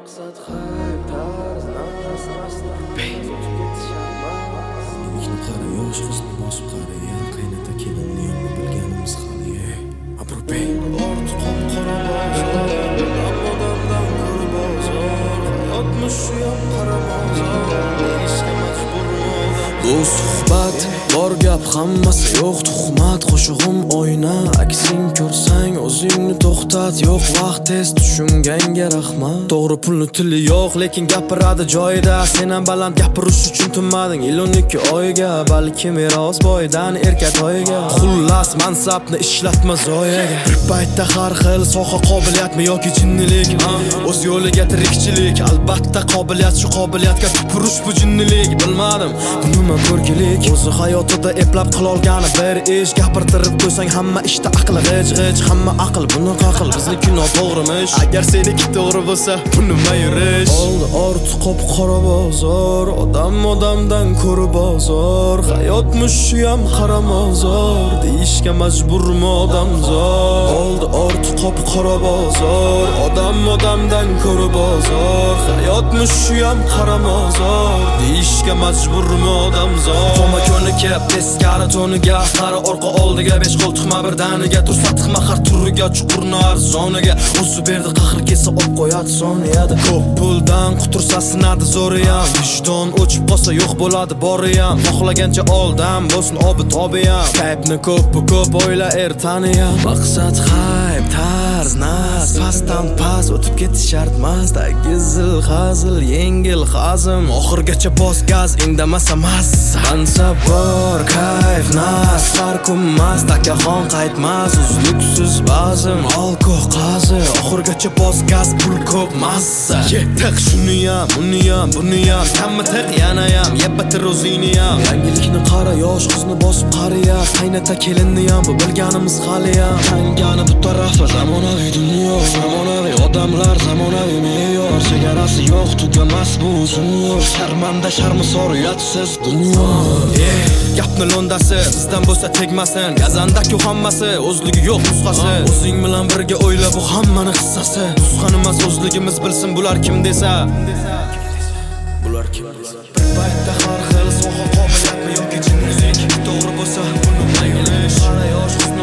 maqsad hayb tarz nas Yigitni qara, yosh qizni bosib qara, yer qaynata kelinni yomni bilganimiz hali. Abrurbey orti qop-qora bozor, odamdan ko'ra bozor, hayotmish suyab qara bozor, ishga majburman. Bu suhbat bor gap, hammasi yo'q tuhmat, qo'shig'im oyna, aksing ko'rsang o'zingni to'xtat, yo'q vaqt tez tushunganga rahmat. To'g'ri pulni tili yo'q, lekin gapiradi joyida. Sen ham baland gapirish uchun tinmading 12 oyga, balki meros boydan erkatoyga. Xullas mansabni ishlatma zoyaga. Bir paytda har xil soha qobiliyatmi yoki jinnilik, o'z yo'liga tirikchilik. Albatta qobiliyat, shu qobiliyatga tupurish bu jinnilik. Bilmadim bu nima ko'rgilik, o'zi hayotida eplab qilolgani bir ish. Gapirtirib qo'ysang hamma ishda aqli g'ij, hamma aql bunaqa aql, bizniki noto'g'rimish. Agar seniki to'g'ri bo'lsa bu nima yurish? Oldi orti qop-qora bozor, odamdan ko'ra bozor, hayotmish shu ham qara mozor, deyishga majburmi odamzod. Oldi orti qop-qora bozor, odamdan ko'ra bozor, hayotmish shu ham qara mozor, deyishga majburmi odamzod. Qoma ko'nika teskari to'niga, qara orqa oldiga, 5 qo'l chiqma birdaniga, tursat xiqma har turiga, chuqurni arzoniga. O'zi berdi qahr kelsa op qo'yadi soniyada. Ko'p puldan qutursa sinadi zo'riyam, vijdon o'chib qolsa yo'q bo'ladi boriyam. Xohlagancha oldam bo'lsin obi tobiyam, qaybni ko'p o'yla ertaniyam. Maqsad hayb tarz nas, pastdan pas o'tib ketish shart emas, tagizil hazil yengil hazm, oxirgacha bos gaz indamasa massa. Mansab bor kayf nas, farqummas, takaxon qaytmas, uzluksiz bazm, alkoh qazi, oxirgacha bos gaz, pul ko'p massa. Yetiq shuniyam, uniyam, buniyam, hamma tiq yanayam, yeb bitir o'ziniyam. Yangilikni qara, yosh qizni bosib qariya, qaynata kelinni ham bu bilganimiz haliyam. Tangani bu tarafi zamonaviy dunyo, zamonaviy odamlar, zamonaviy me'yor, chegarasi yo'q, tugamas bu uzun yo'l. Sharmanda sharmisor uyatsiz dunyo. Gapni londasi bizdan bo'lsa tegmasin, gazandaku hammasi o'zligi yo'q nusxasi. O'zing bilan birga o'yla, bu hammani qissasi. Nusxani emas o'zligimiz bilsin bular kim desa. Bular kim desa. Bir paytda har xil soha qobiliyatmi yoki jinnilik, to'g'ri bo'lsa buni maylish. Qara yosh qizni